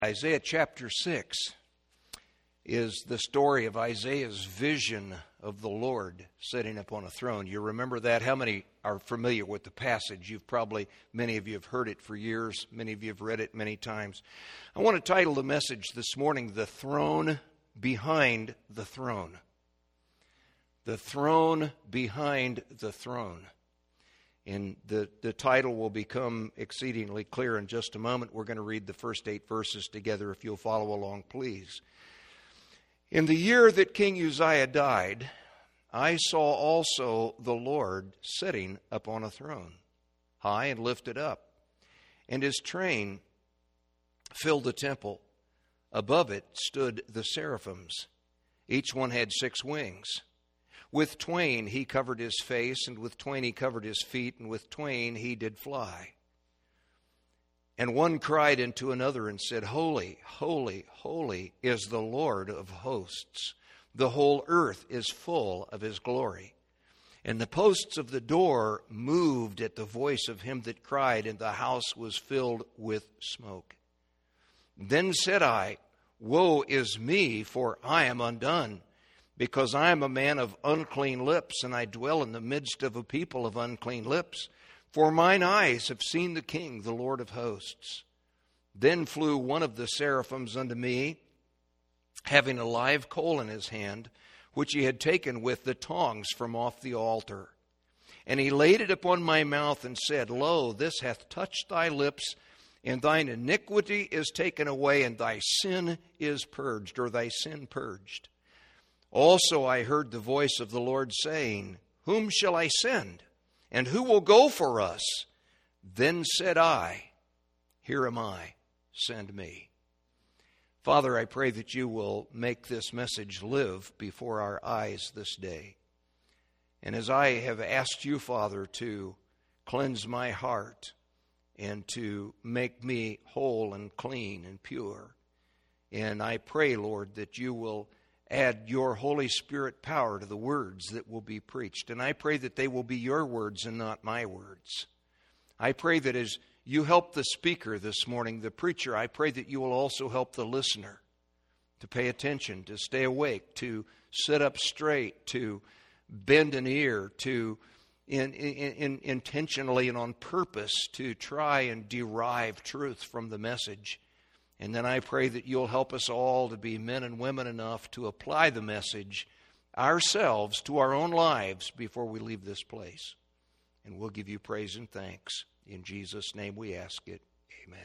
Isaiah chapter 6 is the story of Isaiah's vision of the Lord sitting upon a throne. You remember that? How many are familiar with the passage? Many of you have heard it for years. Many of you have read it many times. I want to title the message this morning, The Throne Behind the Throne. The Throne Behind the Throne. And the title will become exceedingly clear in just a moment. We're going to read the first 8 verses together. If you'll follow along, please. In the year that King Uzziah died, I saw also the Lord sitting upon a throne, high and lifted up, and his train filled the temple. Above it stood the seraphims. Each one had 6 wings. With twain he covered his face, and with twain he covered his feet, and with twain he did fly. And one cried unto another and said, Holy, holy, holy is the Lord of hosts. The whole earth is full of his glory. And the posts of the door moved at the voice of him that cried, and the house was filled with smoke. Then said I, Woe is me, for I am undone, because I am a man of unclean lips, and I dwell in the midst of a people of unclean lips. For mine eyes have seen the King, the Lord of hosts. Then flew one of the seraphims unto me, having a live coal in his hand, which he had taken with the tongs from off the altar. And he laid it upon my mouth and said, Lo, this hath touched thy lips, and thine iniquity is taken away, and thy sin is purged, or thy sin purged. Also I heard the voice of the Lord saying, Whom shall I send? And who will go for us? Then said I, Here am I, send me. Father, I pray that you will make this message live before our eyes this day. And as I have asked you, Father, to cleanse my heart and to make me whole and clean and pure, and I pray, Lord, that you will add your Holy Spirit power to the words that will be preached. And I pray that they will be your words and not my words. I pray that as you help the speaker this morning, the preacher, I pray that you will also help the listener to pay attention, to stay awake, to sit up straight, to bend an ear, to intentionally and on purpose to try and derive truth from the message. And then I pray that you'll help us all to be men and women enough to apply the message ourselves to our own lives before we leave this place. And we'll give you praise and thanks. In Jesus' name we ask it. Amen.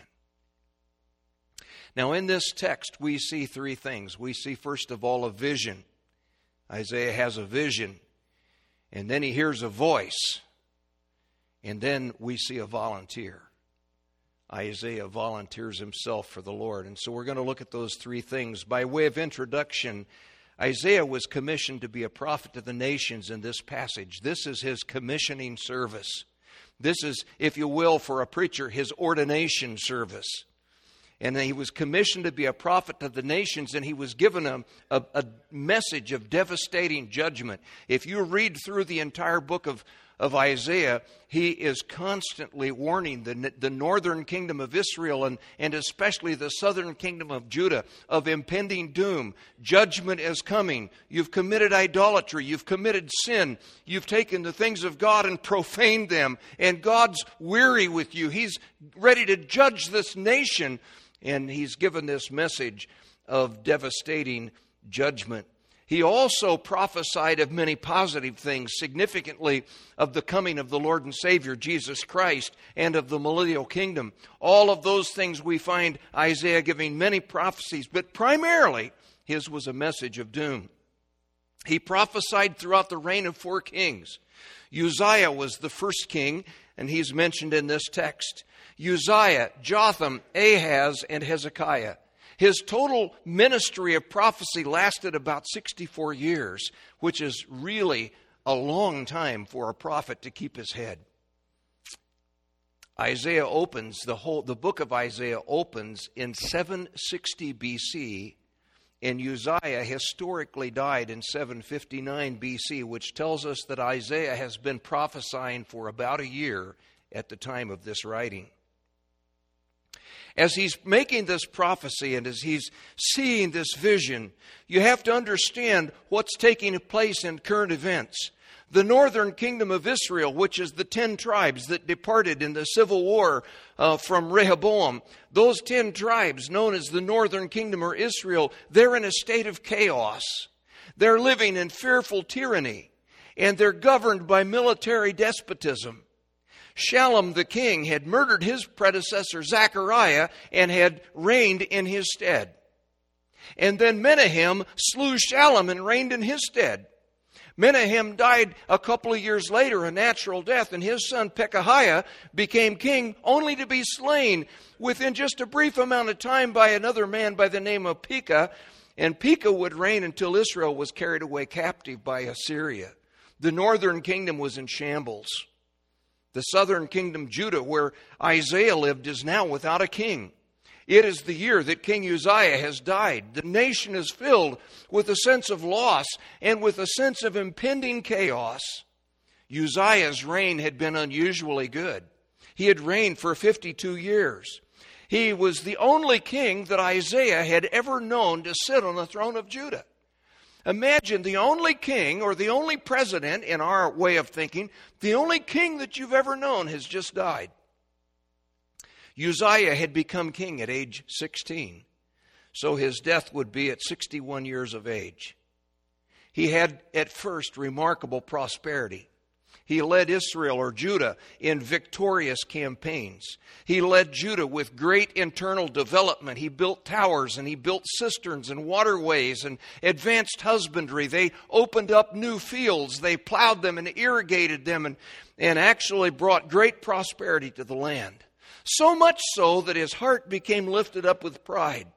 Now in this text we see 3 things. We see first of all a vision. Isaiah has a vision. And then he hears a voice. And then we see a volunteer. Isaiah volunteers himself for the Lord. And so we're going to look at those 3 things. By way of introduction, Isaiah was commissioned to be a prophet to the nations in this passage. This is his commissioning service. This is, if you will, for a preacher, his ordination service. And he was commissioned to be a prophet to the nations, and he was given a message of devastating judgment. If you read through the entire book of Isaiah, he is constantly warning the northern kingdom of Israel and especially the southern kingdom of Judah of impending doom. Judgment is coming. You've committed idolatry. You've committed sin. You've taken the things of God and profaned them. And God's weary with you. He's ready to judge this nation. And he's given this message of devastating judgment. He also prophesied of many positive things, significantly of the coming of the Lord and Savior, Jesus Christ, and of the millennial kingdom. All of those things we find Isaiah giving many prophecies, but primarily his was a message of doom. He prophesied throughout the reign of 4 kings. Uzziah was the first king, and he's mentioned in this text. Uzziah, Jotham, Ahaz, and Hezekiah. His total ministry of prophecy lasted about 64 years, which is really a long time for a prophet to keep his head. Isaiah opens, the book of Isaiah opens in 760 BC, and Uzziah historically died in 759 BC, which tells us that Isaiah has been prophesying for about a year at the time of this writing. As he's making this prophecy and as he's seeing this vision, you have to understand what's taking place in current events. The northern kingdom of Israel, which is the 10 tribes that departed in the civil war from Rehoboam, those 10 tribes known as the northern kingdom or Israel, they're in a state of chaos. They're living in fearful tyranny, and they're governed by military despotism. Shallum the king had murdered his predecessor Zechariah and had reigned in his stead. And then Menahem slew Shallum and reigned in his stead. Menahem died a couple of years later, a natural death, and his son Pekahiah became king only to be slain within just a brief amount of time by another man by the name of Pekah. And Pekah would reign until Israel was carried away captive by Assyria. The northern kingdom was in shambles. The southern kingdom, Judah, where Isaiah lived, is now without a king. It is the year that King Uzziah has died. The nation is filled with a sense of loss and with a sense of impending chaos. Uzziah's reign had been unusually good. He had reigned for 52 years. He was the only king that Isaiah had ever known to sit on the throne of Judah. Imagine the only king or the only president, in our way of thinking, the only king that you've ever known has just died. Uzziah had become king at age 16, so his death would be at 61 years of age. He had at first remarkable prosperity. He led Israel or Judah in victorious campaigns. He led Judah with great internal development. He built towers and he built cisterns and waterways and advanced husbandry. They opened up new fields. They plowed them and irrigated them and actually brought great prosperity to the land. So much so that his heart became lifted up with pride.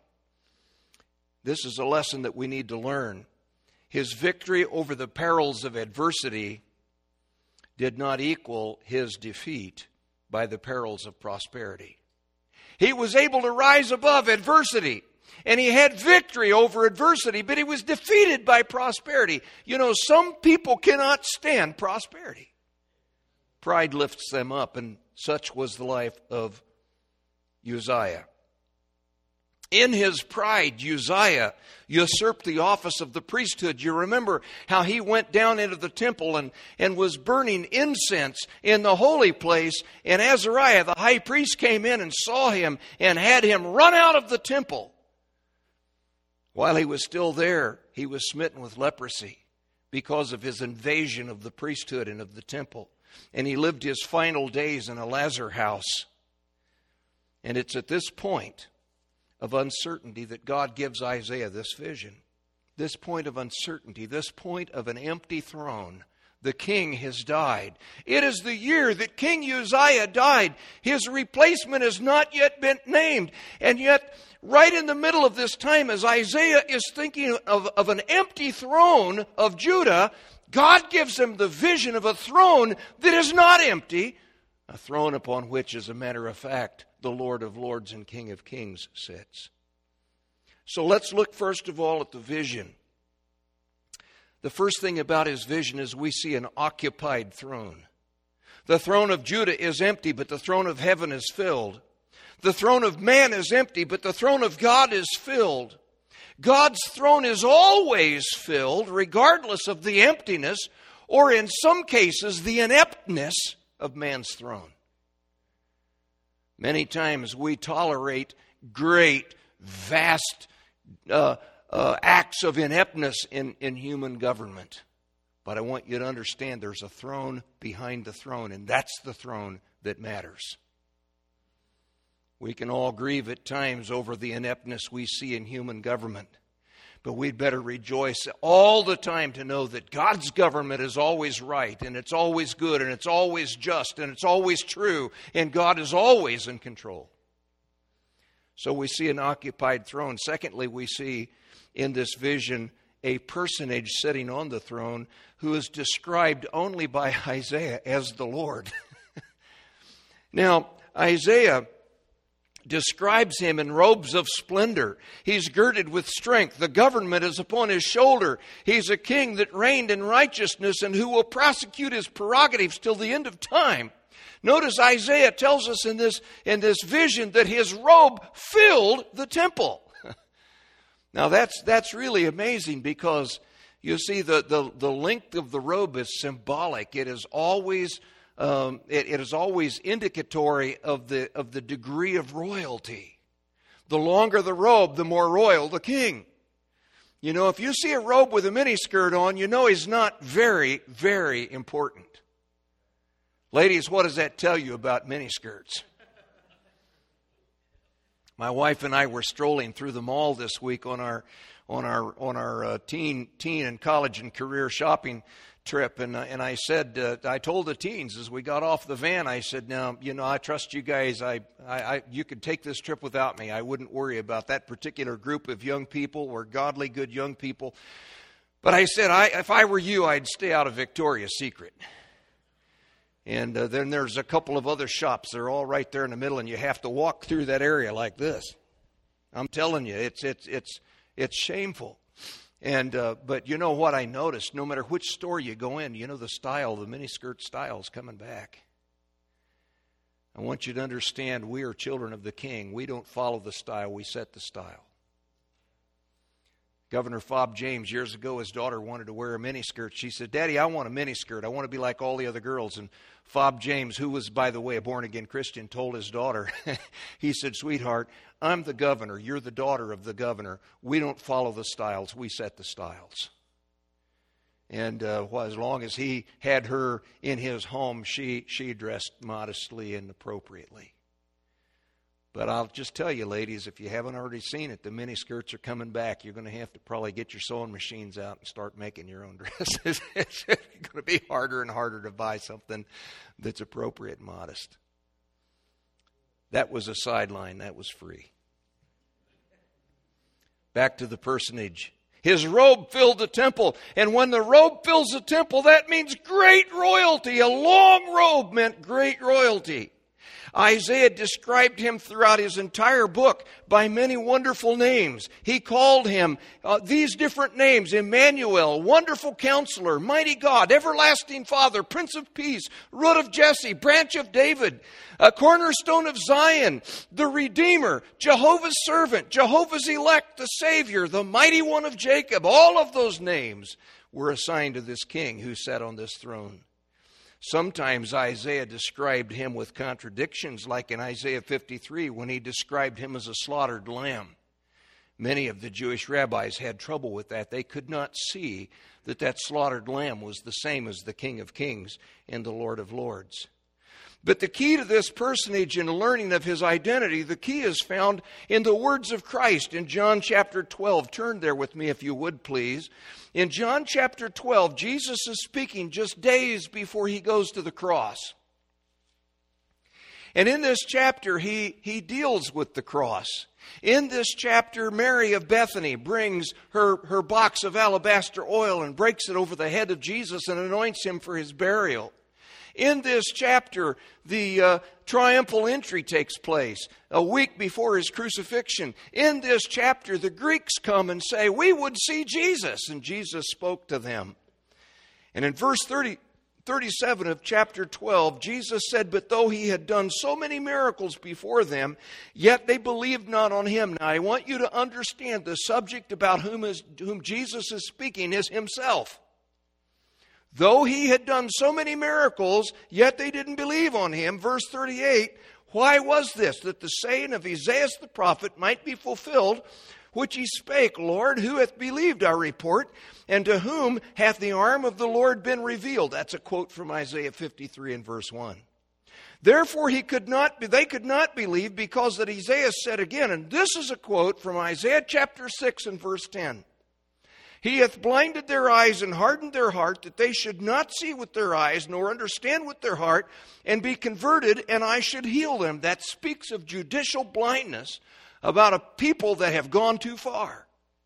This is a lesson that we need to learn. His victory over the perils of adversity did not equal his defeat by the perils of prosperity. He was able to rise above adversity, and he had victory over adversity, but he was defeated by prosperity. You know, some people cannot stand prosperity. Pride lifts them up, and such was the life of Uzziah. In his pride, Uzziah usurped the office of the priesthood. You remember how he went down into the temple and was burning incense in the holy place. And Azariah, the high priest, came in and saw him and had him run out of the temple. While he was still there, he was smitten with leprosy because of his invasion of the priesthood and of the temple. And he lived his final days in a lazar house. And it's at this point of uncertainty that God gives Isaiah this vision. This point of uncertainty, this point of an empty throne. The king has died. It is the year that King Uzziah died. His replacement has not yet been named. And yet, right in the middle of this time, as Isaiah is thinking of an empty throne of Judah, God gives him the vision of a throne that is not empty, a throne upon which, as a matter of fact, the Lord of Lords and King of Kings sits. So let's look first of all at the vision. The first thing about his vision is we see an occupied throne. The throne of Judah is empty, but the throne of heaven is filled. The throne of man is empty, but the throne of God is filled. God's throne is always filled, regardless of the emptiness, or in some cases, the ineptness of man's throne. Many times we tolerate great, vast acts of ineptness in human government. But I want you to understand there's a throne behind the throne, and that's the throne that matters. We can all grieve at times over the ineptness we see in human government. But we'd better rejoice all the time to know that God's government is always right, and it's always good, and it's always just, and it's always true, and God is always in control. So we see an occupied throne. Secondly, we see in this vision a personage sitting on the throne who is described only by Isaiah as the Lord. Now, Isaiah describes him in robes of splendor. He's girded with strength. The government is upon his shoulder. He's a king that reigned in righteousness and who will prosecute his prerogatives till the end of time. Notice Isaiah tells us in this vision that his robe filled the temple. Now that's really amazing, because you see the length of the robe is symbolic. It is always it is always indicatory of the degree of royalty. The longer the robe, the more royal the king. You know, if you see a robe with a miniskirt on, you know he's not very, very important. Ladies, what does that tell you about miniskirts? My wife and I were strolling through the mall this week on our teen and college and career shopping trip, and I said, I told the teens as we got off the van, I said, now, you know, I trust you guys. You could take this trip without me. I wouldn't worry about that particular group of young people. We're godly, good young people. But I said, if I were you, I'd stay out of Victoria's Secret. And then there's a couple of other shops. They're all right there in the middle, and you have to walk through that area like this. I'm telling you, it's shameful. And but you know what I noticed? No matter which store you go in, you know the miniskirt style is coming back. I want you to understand, we are children of the King. We don't follow the style, we set the style. Governor Fob James, years ago, his daughter wanted to wear a miniskirt. She said, Daddy, I want a miniskirt. I want to be like all the other girls. And Fob James, who was, by the way, a born-again Christian, told his daughter, he said, sweetheart, I'm the governor. You're the daughter of the governor. We don't follow the styles. We set the styles. And as long as he had her in his home, she dressed modestly and appropriately. But I'll just tell you, ladies, if you haven't already seen it, the miniskirts are coming back. You're going to have to probably get your sewing machines out and start making your own dresses. It's going to be harder and harder to buy something that's appropriate and modest. That was a sideline. That was free. Back to the personage. His robe filled the temple. And when the robe fills the temple, that means great royalty. A long robe meant great royalty. Isaiah described him throughout his entire book by many wonderful names. He called him these different names: Emmanuel, Wonderful Counselor, Mighty God, Everlasting Father, Prince of Peace, Root of Jesse, Branch of David, Cornerstone of Zion, the Redeemer, Jehovah's Servant, Jehovah's Elect, the Savior, the Mighty One of Jacob. All of those names were assigned to this king who sat on this throne. Sometimes Isaiah described him with contradictions, like in Isaiah 53 when he described him as a slaughtered lamb. Many of the Jewish rabbis had trouble with that. They could not see that slaughtered lamb was the same as the King of Kings and the Lord of Lords. But the key to this personage and learning of his identity, the key is found in the words of Christ in John chapter 12. Turn there with me if you would, please. In John chapter 12, Jesus is speaking just days before he goes to the cross. And in this chapter, he deals with the cross. In this chapter, Mary of Bethany brings her box of alabaster oil and breaks it over the head of Jesus and anoints him for his burial. In this chapter, the triumphal entry takes place a week before his crucifixion. In this chapter, the Greeks come and say, we would see Jesus. And Jesus spoke to them. And in verse 37 of chapter 12, Jesus said, but though he had done so many miracles before them, yet they believed not on him. Now, I want you to understand the subject about whom Jesus is speaking is himself. Though he had done so many miracles, yet they didn't believe on him. Verse 38, why was this? That the saying of Isaiah the prophet might be fulfilled, which he spake, Lord, who hath believed our report, and to whom hath the arm of the Lord been revealed? That's a quote from Isaiah 53 and verse 1. Therefore they could not believe, because that Isaiah said again, and this is a quote from Isaiah chapter 6 and verse 10. He hath blinded their eyes and hardened their heart, that they should not see with their eyes, nor understand with their heart, and be converted, and I should heal them. That speaks of judicial blindness, about a people that have gone too far.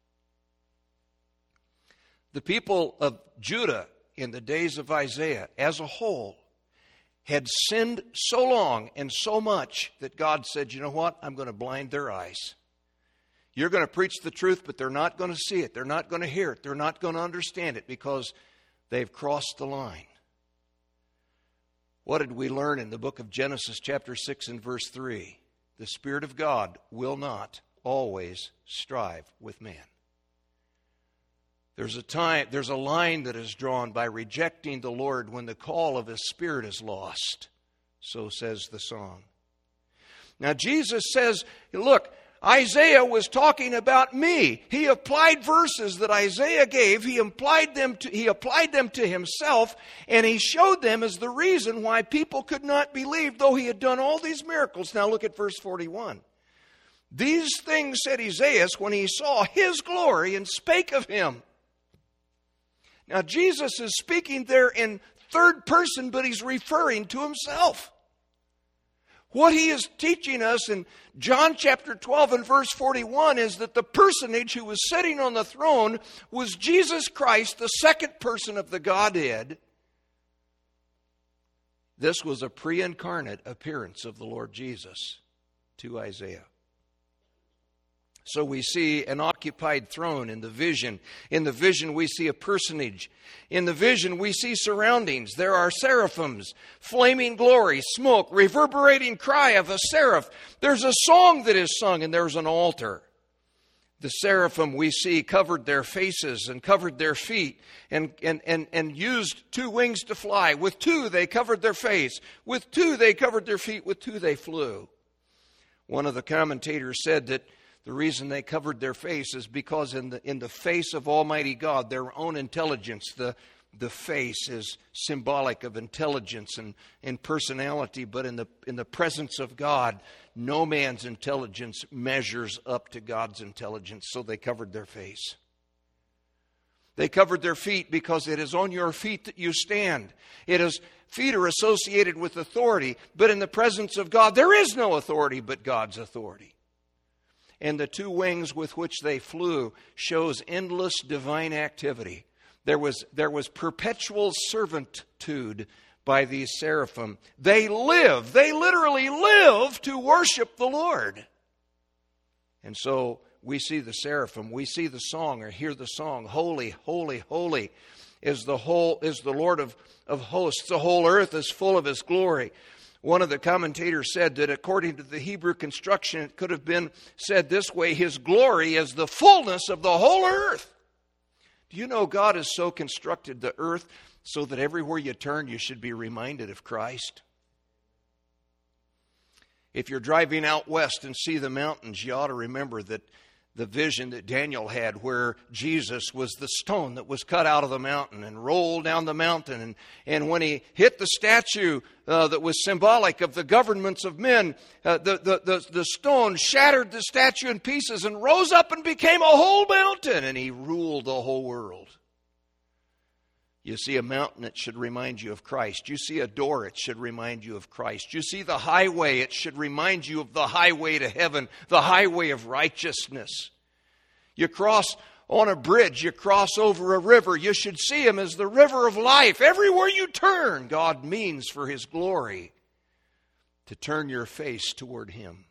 The people of Judah in the days of Isaiah, as a whole, had sinned so long and so much that God said, you know what, I'm going to blind their eyes. You're going to preach the truth, but they're not going to see it. They're not going to hear it. They're not going to understand it because they've crossed the line. What did we learn in the book of Genesis chapter 6 and verse 3? The Spirit of God will not always strive with man. There's a line that is drawn by rejecting the Lord when the call of His Spirit is lost. So says the song. Now Jesus says, look, Isaiah was talking about me. He applied verses that Isaiah gave. He applied them to himself, and he showed them as the reason why people could not believe, though he had done all these miracles. Now look at verse 41. These things said Isaiah when he saw his glory and spake of him. Now Jesus is speaking there in third person, but he's referring to himself. What he is teaching us in John chapter 12 and verse 41 is that the personage who was sitting on the throne was Jesus Christ, the second person of the Godhead. This was a pre-incarnate appearance of the Lord Jesus to Isaiah. So we see an occupied throne in the vision. In the vision we see a personage. In the vision we see surroundings. There are seraphims, flaming glory, smoke, reverberating cry of a seraph. There's a song that is sung and there's an altar. The seraphim we see covered their faces and covered their feet and used two wings to fly. With two they covered their face. With two they covered their feet. With two they flew. One of the commentators said that the reason they covered their face is because in the face of Almighty God, their own intelligence, the face is symbolic of intelligence and personality. But in the presence of God, no man's intelligence measures up to God's intelligence. So they covered their face. They covered their feet because it is on your feet that you stand. Feet are associated with authority, but in the presence of God, there is no authority but God's authority. And the two wings with which they flew shows endless divine activity. There was perpetual servitude by these seraphim. They literally live to worship the Lord. And so we see the seraphim, we see the song or hear the song, holy, holy, holy is the Lord of hosts. The whole earth is full of His glory. One of the commentators said that according to the Hebrew construction, it could have been said this way: His glory is the fullness of the whole earth. Do you know God has so constructed the earth so that everywhere you turn, you should be reminded of Christ? If you're driving out west and see the mountains, you ought to remember that the vision that Daniel had where Jesus was the stone that was cut out of the mountain and rolled down the mountain. And when He hit the statue that was symbolic of the governments of men, the stone shattered the statue in pieces and rose up and became a whole mountain. And He ruled the whole world. You see a mountain, it should remind you of Christ. You see a door, it should remind you of Christ. You see the highway, it should remind you of the highway to heaven, the highway of righteousness. You cross on a bridge, you cross over a river, you should see Him as the river of life. Everywhere you turn, God means for His glory to turn your face toward Him.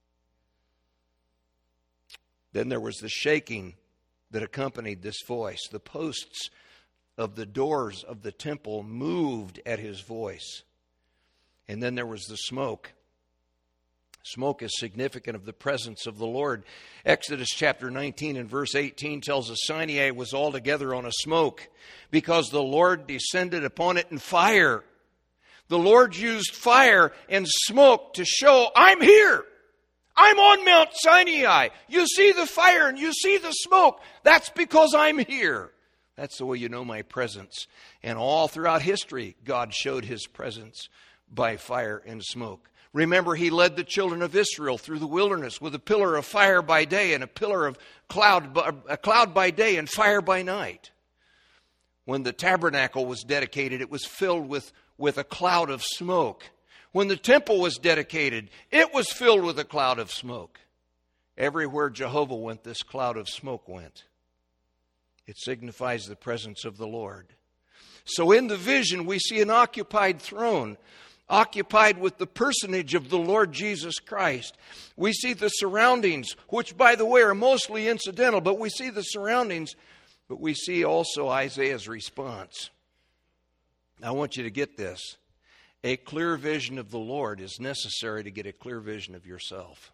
Then there was the shaking that accompanied this voice. The posts of the doors of the temple moved at His voice. And then there was the smoke. Smoke is significant of the presence of the Lord. Exodus chapter 19 and verse 18 tells us Sinai was altogether on a smoke because the Lord descended upon it in fire. The Lord used fire and smoke to show, I'm here. I'm on Mount Sinai. You see the fire and you see the smoke. That's because I'm here. That's the way you know my presence. And all throughout history, God showed His presence by fire and smoke. Remember, He led the children of Israel through the wilderness with a pillar of fire by day and a pillar of cloud by day and fire by night. When the tabernacle was dedicated, it was filled with a cloud of smoke. When the temple was dedicated, it was filled with a cloud of smoke. Everywhere Jehovah went, this cloud of smoke went. It signifies the presence of the Lord. So in the vision, we see an occupied throne, occupied with the personage of the Lord Jesus Christ. We see the surroundings, which, by the way, are mostly incidental, but we see the surroundings, but we see also Isaiah's response. I want you to get this. A clear vision of the Lord is necessary to get a clear vision of yourself.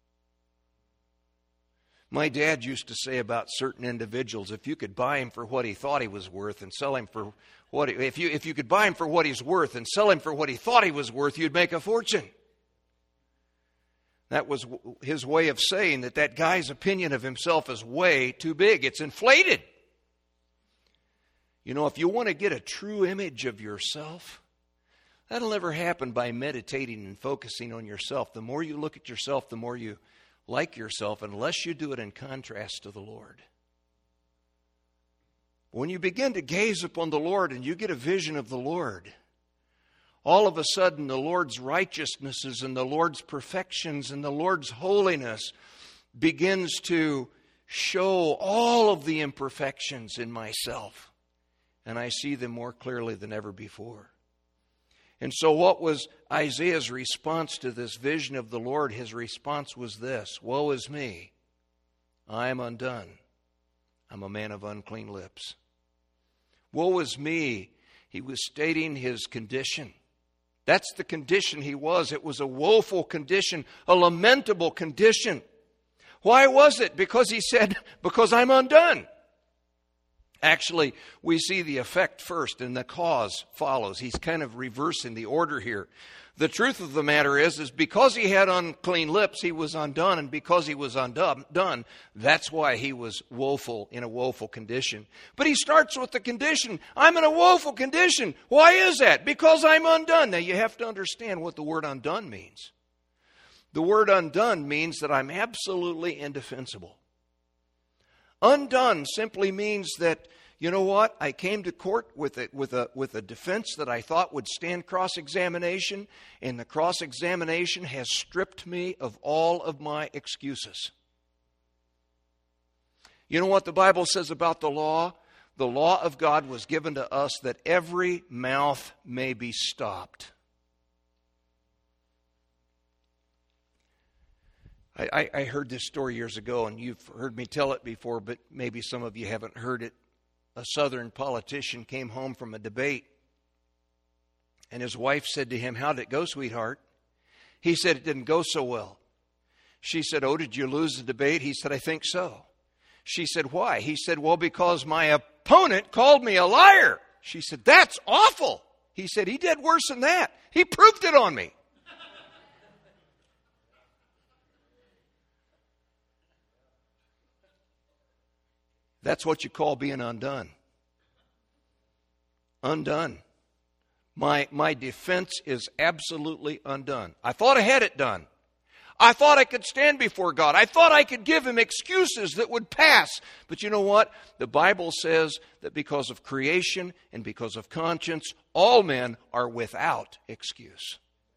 My dad used to say about certain individuals, if you could buy him for what he thought he was worth and sell him for what if you could buy him for what he's worth and sell him for what he thought he was worth, you'd make a fortune. That was his way of saying that guy's opinion of himself is way too big. It's inflated. You know, if you want to get a true image of yourself, that'll never happen by meditating and focusing on yourself. The more you look at yourself, the more you like yourself, unless you do it in contrast to the Lord. When you begin to gaze upon the Lord and you get a vision of the Lord, all of a sudden the Lord's righteousnesses and the Lord's perfections and the Lord's holiness begins to show all of the imperfections in myself. And I see them more clearly than ever before. And so what was Isaiah's response to this vision of the Lord? His response was this: woe is me, I am undone. I'm a man of unclean lips. Woe is me. He was stating his condition. That's the condition he was. It was a woeful condition, a lamentable condition. Why was it? Because he said, because I'm undone. Actually, we see the effect first and the cause follows. He's kind of reversing the order here. The truth of the matter is because he had unclean lips, he was undone. And because he was undone, that's why he was woeful, in a woeful condition. But he starts with the condition. I'm in a woeful condition. Why is that? Because I'm undone. Now, you have to understand what the word undone means. The word undone means that I'm absolutely indefensible. Undone simply means that, you know what, I came to court with a defense that I thought would stand cross-examination, and the cross-examination has stripped me of all of my excuses. You know what the Bible says about the law? The law of God was given to us that every mouth may be stopped. I heard this story years ago, and you've heard me tell it before, but maybe some of you haven't heard it. A Southern politician came home from a debate, and his wife said to him, "How did it go, sweetheart?" He said, "It didn't go so well." She said, "Oh, did you lose the debate?" He said, "I think so." She said, "Why?" He said, "Well, because my opponent called me a liar." She said, "That's awful." He said, "He did worse than that. He proved it on me." That's what you call being undone. Undone. My defense is absolutely undone. I thought I had it done. I thought I could stand before God. I thought I could give him excuses that would pass. But you know what? The Bible says that because of creation and because of conscience, all men are without excuse.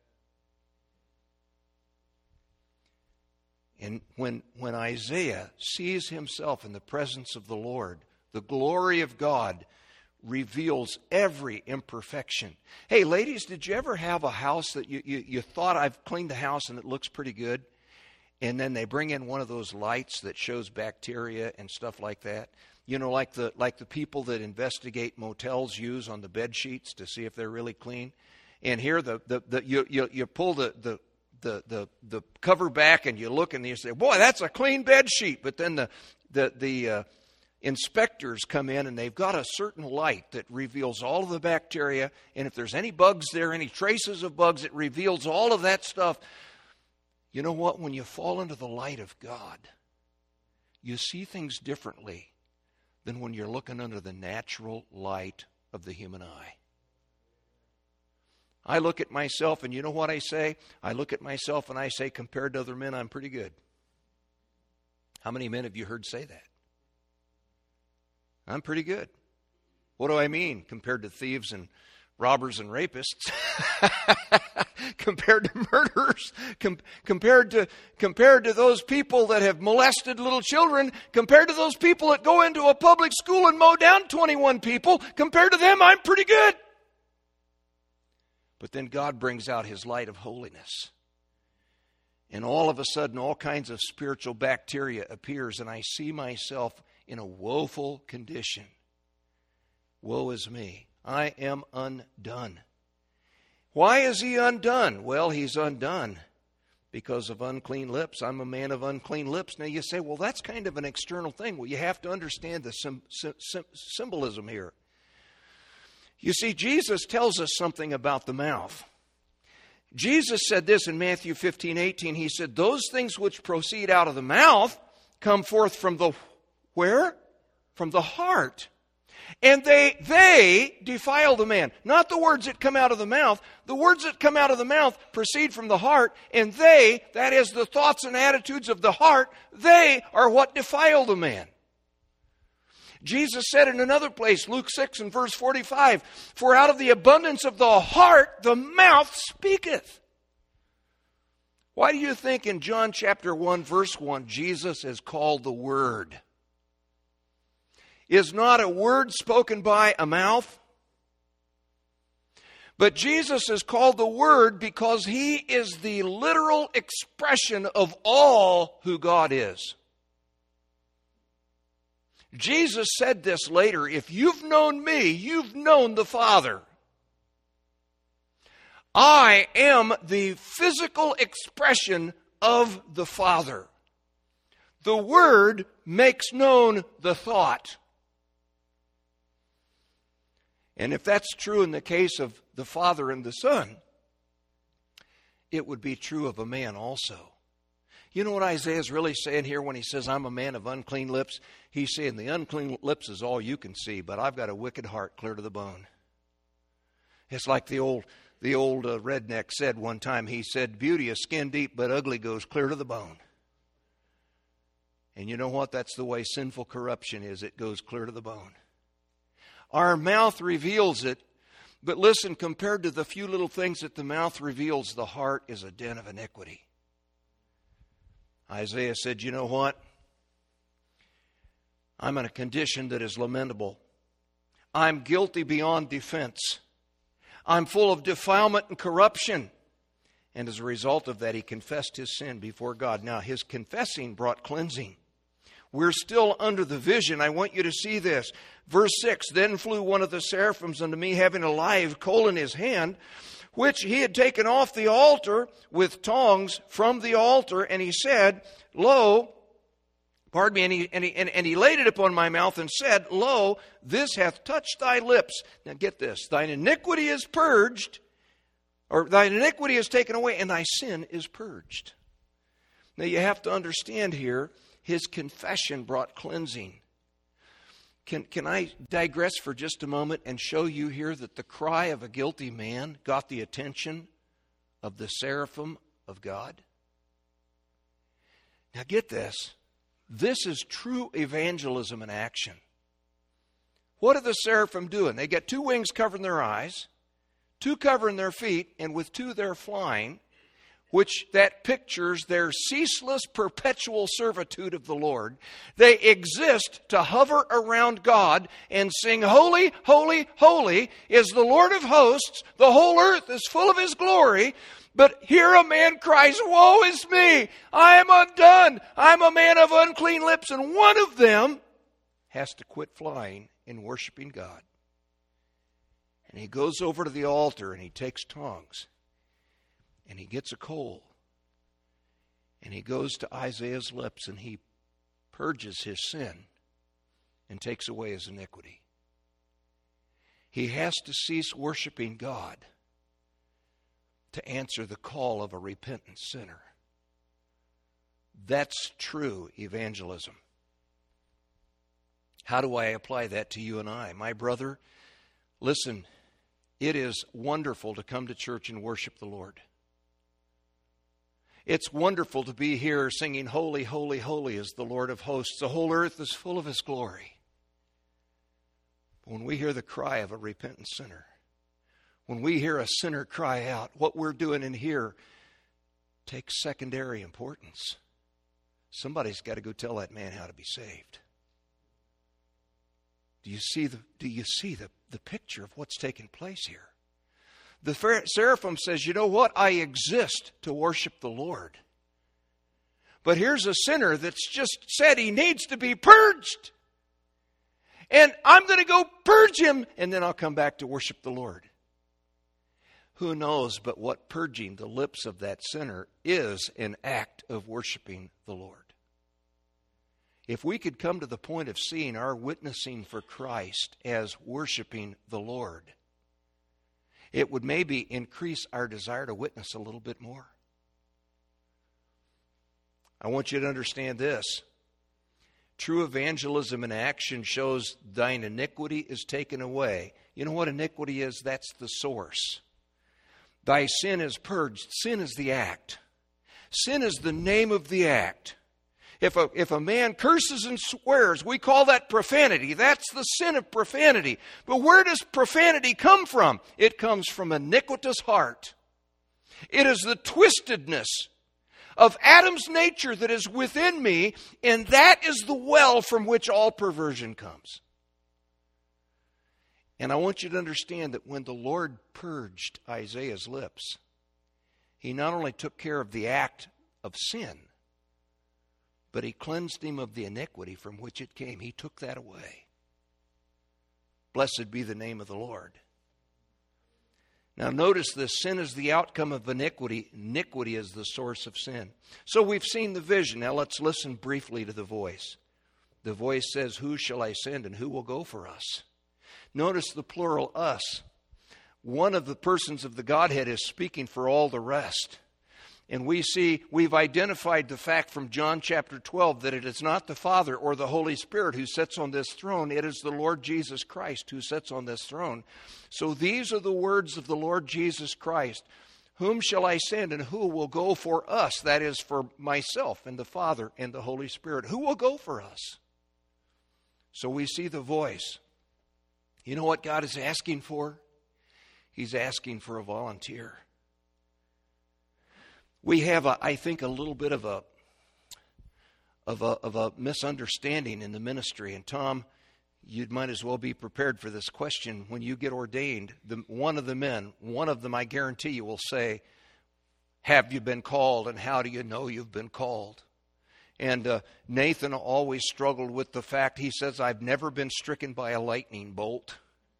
And when Isaiah sees himself in the presence of the Lord, the glory of God reveals every imperfection. Hey, ladies, did you ever have a house that you thought, I've cleaned the house and it looks pretty good? And then they bring in one of those lights that shows bacteria and stuff like that. You know, like the people that investigate motels use on the bed sheets to see if they're really clean. And here you pull the cover back and you look and you say, "Boy, that's a clean bed sheet." But then the inspectors come in and they've got a certain light that reveals all of the bacteria. And if there's any bugs there, any traces of bugs, it reveals all of that stuff. You know what? When you fall into the light of God, you see things differently than when you're looking under the natural light of the human eye. I look at myself, and you know what I say? I look at myself and I say, compared to other men, I'm pretty good. How many men have you heard say that? I'm pretty good. What do I mean? Compared to thieves and robbers and rapists, compared to murderers, compared to those people that have molested little children, compared to those people that go into a public school and mow down 21 people, compared to them, I'm pretty good. But then God brings out his light of holiness. And all of a sudden, all kinds of spiritual bacteria appears, and I see myself in a woeful condition. Woe is me. I am undone. Why is he undone? Well, he's undone because of unclean lips. I'm a man of unclean lips. Now you say, well, that's kind of an external thing. Well, you have to understand the symbolism here. You see, Jesus tells us something about the mouth. Jesus said this in Matthew 15:18. He said, those things which proceed out of the mouth come forth from the where? From the heart. And they defile the man. Not the words that come out of the mouth. The words that come out of the mouth proceed from the heart. And they, that is the thoughts and attitudes of the heart, they are what defile the man. Jesus said in another place, Luke 6 and verse 45, for out of the abundance of the heart, the mouth speaketh. Why do you think in John chapter 1, verse 1, Jesus is called the Word? Is not a word spoken by a mouth? But Jesus is called the Word because He is the literal expression of all who God is. Jesus said this later, if you've known me, you've known the Father. I am the physical expression of the Father. The Word makes known the thought. And if that's true in the case of the Father and the Son, it would be true of a man also. You know what Isaiah is really saying here when he says, I'm a man of unclean lips? He's saying the unclean lips is all you can see, but I've got a wicked heart clear to the bone. It's like the old redneck said one time. He said, beauty is skin deep, but ugly goes clear to the bone. And you know what? That's the way sinful corruption is. It goes clear to the bone. Our mouth reveals it, but listen, compared to the few little things that the mouth reveals, the heart is a den of iniquity. Isaiah said, you know what? I'm in a condition that is lamentable. I'm guilty beyond defense. I'm full of defilement and corruption. And as a result of that, he confessed his sin before God. Now, his confessing brought cleansing. We're still under the vision. I want you to see this. Verse 6, then flew one of the seraphims unto me, having a live coal in his hand, which he had taken off the altar with tongs from the altar, and he said, lo, pardon me, and he laid it upon my mouth and said, lo, this hath touched thy lips. Now get this, thine iniquity is purged, or thine iniquity is taken away, and thy sin is purged. Now you have to understand here, his confession brought cleansing. Can I digress for just a moment and show you here that the cry of a guilty man got the attention of the seraphim of God? Now get this. This is true evangelism in action. What are the seraphim doing? They get two wings covering their eyes, two covering their feet, and with two they're flying, which that pictures their ceaseless, perpetual servitude of the Lord. They exist to hover around God and sing, holy, holy, holy is the Lord of hosts. The whole earth is full of His glory. But here a man cries, woe is me. I am undone. I'm a man of unclean lips. And one of them has to quit flying and worshiping God. And he goes over to the altar and he takes tongs. And he gets a coal, and he goes to Isaiah's lips, and he purges his sin and takes away his iniquity. He has to cease worshiping God to answer the call of a repentant sinner. That's true evangelism. How do I apply that to you and I? My brother, listen, it is wonderful to come to church and worship the Lord. It's wonderful to be here singing, holy, holy, holy is the Lord of hosts. The whole earth is full of His glory. When we hear the cry of a repentant sinner, when we hear a sinner cry out, what we're doing in here takes secondary importance. Somebody's got to go tell that man how to be saved. Do you see the picture of what's taking place here? The seraphim says, you know what? I exist to worship the Lord. But here's a sinner that's just said he needs to be purged. And I'm going to go purge him, and then I'll come back to worship the Lord. Who knows but what purging the lips of that sinner is an act of worshiping the Lord? If we could come to the point of seeing our witnessing for Christ as worshiping the Lord, it would maybe increase our desire to witness a little bit more. I want you to understand this. True evangelism in action shows thine iniquity is taken away. You know what iniquity is? That's the source. Thy sin is purged. Sin is the act. Sin is the name of the act. If a man curses and swears, we call that profanity. That's the sin of profanity. But where does profanity come from? It comes from an iniquitous heart. It is the twistedness of Adam's nature that is within me, and that is the well from which all perversion comes. And I want you to understand that when the Lord purged Isaiah's lips, he not only took care of the act of sin, but he cleansed him of the iniquity from which it came. He took that away. Blessed be the name of the Lord. Now notice this, sin is the outcome of iniquity. Iniquity is the source of sin. So we've seen the vision. Now let's listen briefly to the voice. The voice says, who shall I send and who will go for us? Notice the plural, us. One of the persons of the Godhead is speaking for all the rest. And we've identified the fact from John chapter 12 that it is not the Father or the Holy Spirit who sits on this throne. It is the Lord Jesus Christ who sits on this throne. So these are the words of the Lord Jesus Christ. Whom shall I send and who will go for us? That is for myself and the Father and the Holy Spirit. Who will go for us? So we see the voice. You know what God is asking for? He's asking for a volunteer. We have, I think, a little bit of a misunderstanding in the ministry. And Tom, you might as well be prepared for this question. When you get ordained, one of them, I guarantee you, will say, have you been called, and how do you know you've been called? And Nathan always struggled with the fact, he says, I've never been stricken by a lightning bolt.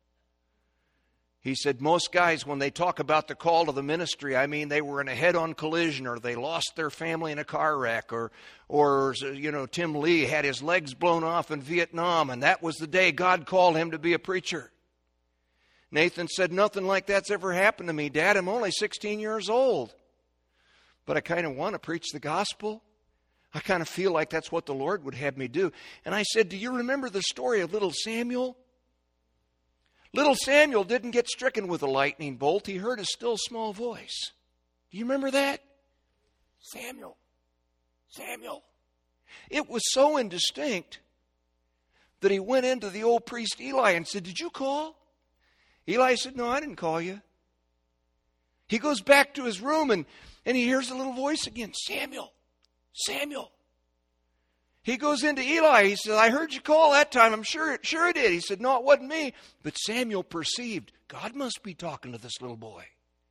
He said most guys, when they talk about the call to the ministry, I mean, they were in a head-on collision, or they lost their family in a car wreck, or Tim Lee had his legs blown off in Vietnam, and that was the day God called him to be a preacher. Nathan said, nothing like that's ever happened to me, Dad. I'm only 16 years old. But I kind of want to preach the gospel. I kind of feel like that's what the Lord would have me do. And I said, do you remember the story of little Samuel? Little Samuel didn't get stricken with a lightning bolt. He heard a still small voice. Do you remember that? Samuel. Samuel. It was so indistinct that he went into the old priest Eli and said, did you call? Eli said, no, I didn't call you. He goes back to his room and he hears a little voice again. Samuel. Samuel. He goes into Eli. He says, I heard you call that time. I'm sure it did. He said, no, it wasn't me. But Samuel perceived, God must be talking to this little boy.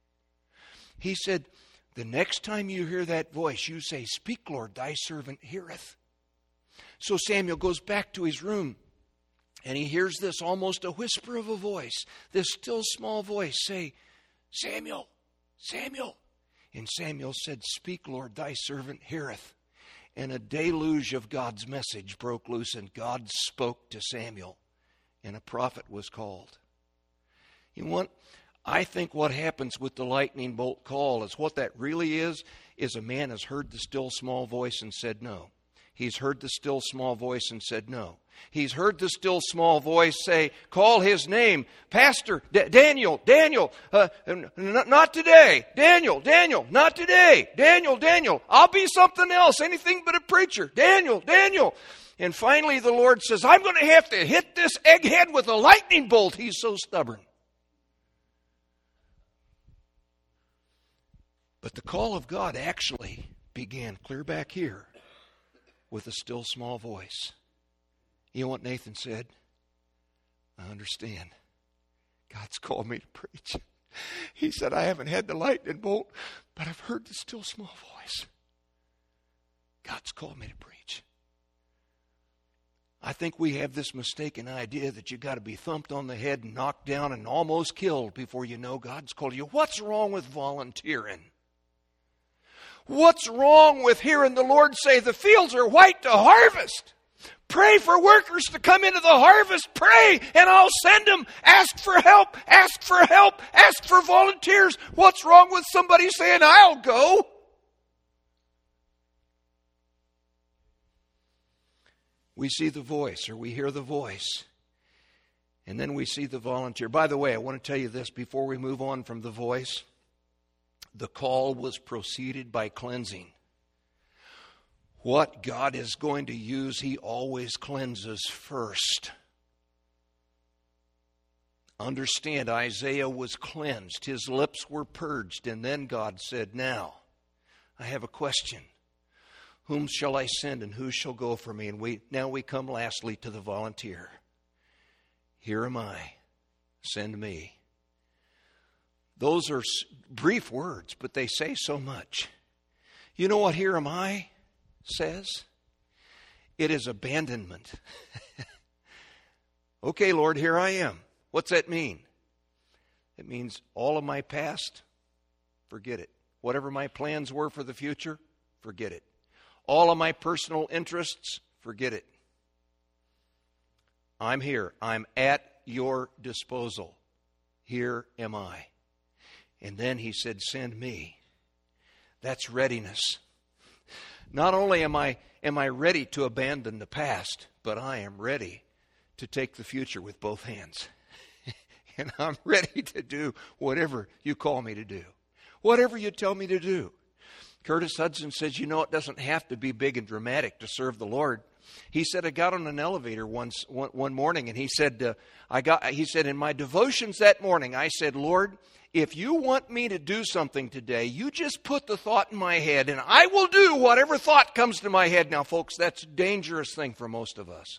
He said, the next time you hear that voice, you say, speak, Lord, thy servant heareth. So Samuel goes back to his room, and he hears this almost a whisper of a voice, this still small voice say, Samuel, Samuel. And Samuel said, speak, Lord, thy servant heareth. And a deluge of God's message broke loose, and God spoke to Samuel, and a prophet was called. You know what? I think what happens with the lightning bolt call is what that really is a man has heard the still small voice and said no. He's heard the still small voice and said no. He's heard the still small voice say, call his name. Pastor, Daniel, not today. Daniel, not today. Daniel, I'll be something else, anything but a preacher. Daniel. And finally the Lord says, I'm going to have to hit this egghead with a lightning bolt. He's so stubborn. But the call of God actually began clear back here with a still small voice. You know what Nathan said? I understand. God's called me to preach. He said, I haven't had the lightning bolt, but I've heard the still small voice. God's called me to preach. I think we have this mistaken idea that you got to be thumped on the head and knocked down and almost killed before you know God's called you. What's wrong with volunteering? What's wrong with hearing the Lord say, the fields are white to harvest? Pray for workers to come into the harvest. Pray, and I'll send them. Ask for help. Ask for help. Ask for volunteers. What's wrong with somebody saying, I'll go? We see the voice, or we hear the voice, and then we see the volunteer. By the way, I want to tell you this before we move on from the voice. The call was preceded by cleansing. What God is going to use, He always cleanses first. Understand, Isaiah was cleansed. His lips were purged. And then God said, now, I have a question. Whom shall I send and who shall go for me? And now we come lastly to the volunteer. Here am I. Send me. Those are brief words, but they say so much. You know what here am I says? It is abandonment. Okay, Lord, here I am. What's that mean? It means all of my past, forget it. Whatever my plans were for the future, forget it. All of my personal interests, forget it. I'm here. I'm at your disposal. Here am I. And then He said, send me. That's readiness. Not only am I ready to abandon the past, but I am ready to take the future with both hands. And I'm ready to do whatever you call me to do. Whatever you tell me to do. Curtis Hudson says, you know, it doesn't have to be big and dramatic to serve the Lord. He said, I got on an elevator one morning, and he said, in my devotions that morning, I said, Lord, if you want me to do something today, you just put the thought in my head, and I will do whatever thought comes to my head. Now, folks, that's a dangerous thing for most of us.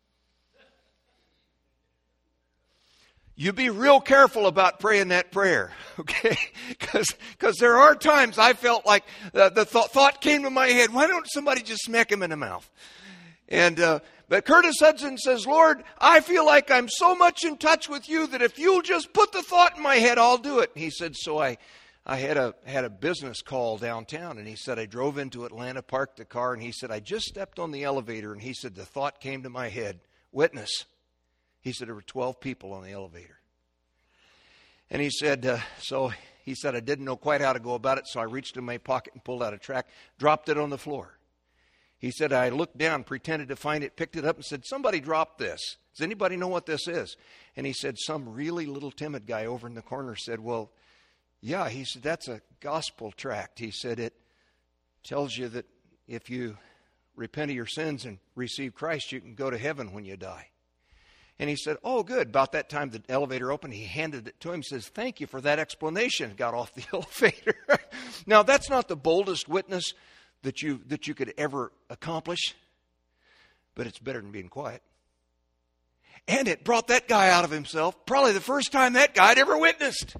You be real careful about praying that prayer, okay? Because there are times I felt like the thought came to my head, why don't somebody just smack him in the mouth? But Curtis Hudson says, Lord, I feel like I'm so much in touch with you that if you'll just put the thought in my head, I'll do it. And he said, so I had a business call downtown, and he said, I drove into Atlanta, parked the car, and he said, I just stepped on the elevator, and he said, the thought came to my head, witness. He said, there were 12 people on the elevator. And he said, I didn't know quite how to go about it, so I reached in my pocket and pulled out a tract, dropped it on the floor. He said, I looked down, pretended to find it, picked it up and said, somebody dropped this. Does anybody know what this is? And he said, some really little timid guy over in the corner said, well, yeah. He said, that's a gospel tract. He said, it tells you that if you repent of your sins and receive Christ, you can go to heaven when you die. And he said, oh, good. About that time, the elevator opened. He handed it to him. He says, thank you for that explanation. Got off the elevator. Now, that's not the boldest witness that you could ever accomplish, but it's better than being quiet. And it brought that guy out of himself. Probably the first time that guy had ever witnessed.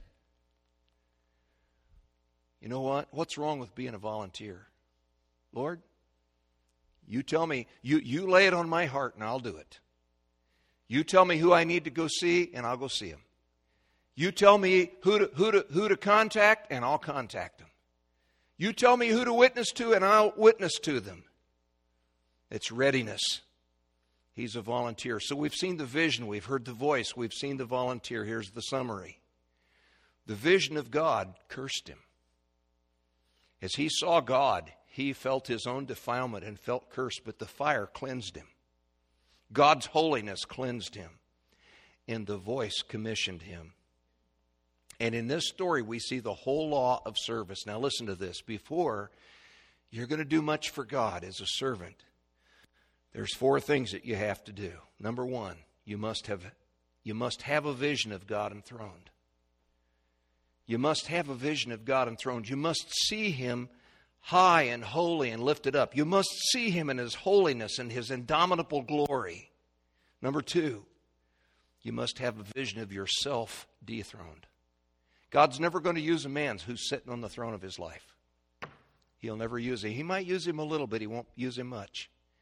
You know what? What's wrong with being a volunteer? Lord, you tell me, you lay it on my heart and I'll do it. You tell me who I need to go see, and I'll go see him. You tell me who to contact, and I'll contact them. You tell me who to witness to, and I'll witness to them. It's readiness. He's a volunteer. So we've seen the vision, we've heard the voice, we've seen the volunteer. Here's the summary. The vision of God cursed him. As he saw God, he felt his own defilement and felt cursed, but the fire cleansed him. God's holiness cleansed him, and the voice commissioned him. And in this story, we see the whole law of service. Now listen to this. Before you're going to do much for God as a servant, there's 4 things that you have to do. Number 1, you must have a vision of God enthroned. You must have a vision of God enthroned. You must see Him high and holy and lifted up. You must see Him in His holiness and His indomitable glory. Number 2, you must have a vision of yourself dethroned. God's never going to use a man who's sitting on the throne of his life. He'll never use him. He might use him a little bit. He won't use him much.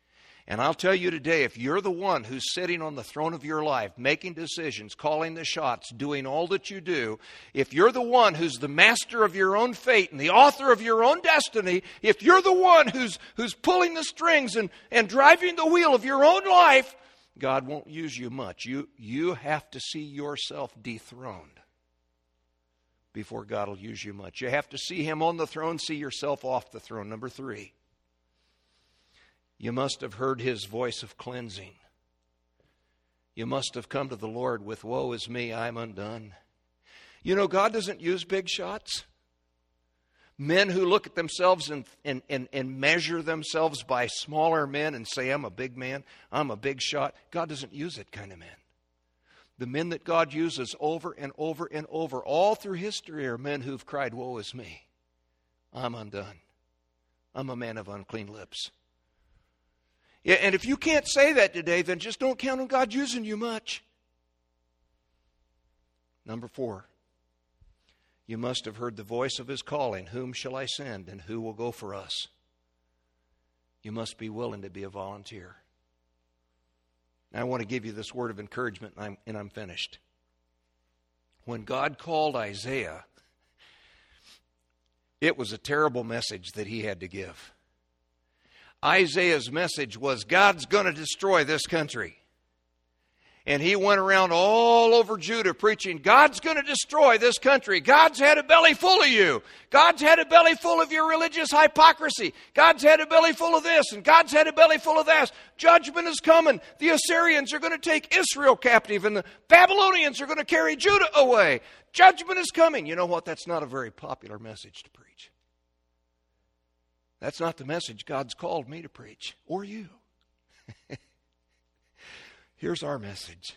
And I'll tell you today, if you're the one who's sitting on the throne of your life, making decisions, calling the shots, doing all that you do, if you're the one who's the master of your own fate and the author of your own destiny, if you're the one who's pulling the strings and driving the wheel of your own life, God won't use you much. You have to see yourself dethroned before God will use you much. You have to see Him on the throne, see yourself off the throne. Number 3. You must have heard His voice of cleansing. You must have come to the Lord with, woe is me, I'm undone. You know, God doesn't use big shots. Men who look at themselves and measure themselves by smaller men and say, I'm a big man, I'm a big shot. God doesn't use that kind of men. The men that God uses over and over and over, all through history, are men who've cried, woe is me, I'm undone. I'm a man of unclean lips. Yeah, and if you can't say that today, then just don't count on God using you much. Number 4, you must have heard the voice of His calling. Whom shall I send, and who will go for us? You must be willing to be a volunteer. Now, I want to give you this word of encouragement, and I'm finished. When God called Isaiah, it was a terrible message that he had to give. Isaiah's message was, God's going to destroy this country. And he went around all over Judah preaching, God's going to destroy this country. God's had a belly full of you. God's had a belly full of your religious hypocrisy. God's had a belly full of this, and God's had a belly full of that. Judgment is coming. The Assyrians are going to take Israel captive, and the Babylonians are going to carry Judah away. Judgment is coming. You know what? That's not a very popular message to preach. That's not the message God's called me to preach, or you. Here's our message.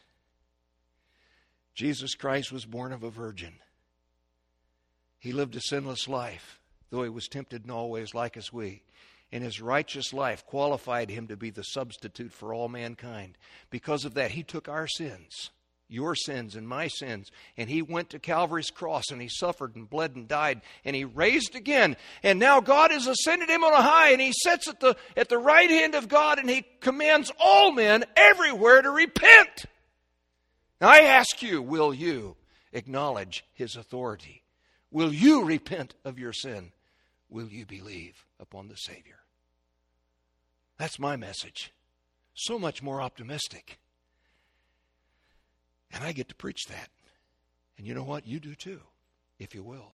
Jesus Christ was born of a virgin. He lived a sinless life, though He was tempted in all ways like as we. And His righteous life qualified Him to be the substitute for all mankind. Because of that, He took our sins, your sins and my sins, and He went to Calvary's cross, and He suffered and bled and died, and He raised again. And now God has ascended Him on a high, and He sits at the right hand of God, and He commands all men everywhere to repent. Now I ask you, will you acknowledge His authority? Will you repent of your sin? Will you believe upon the Savior? That's my message. So much more optimistic. And I get to preach that. And you know what? You do too, if you will.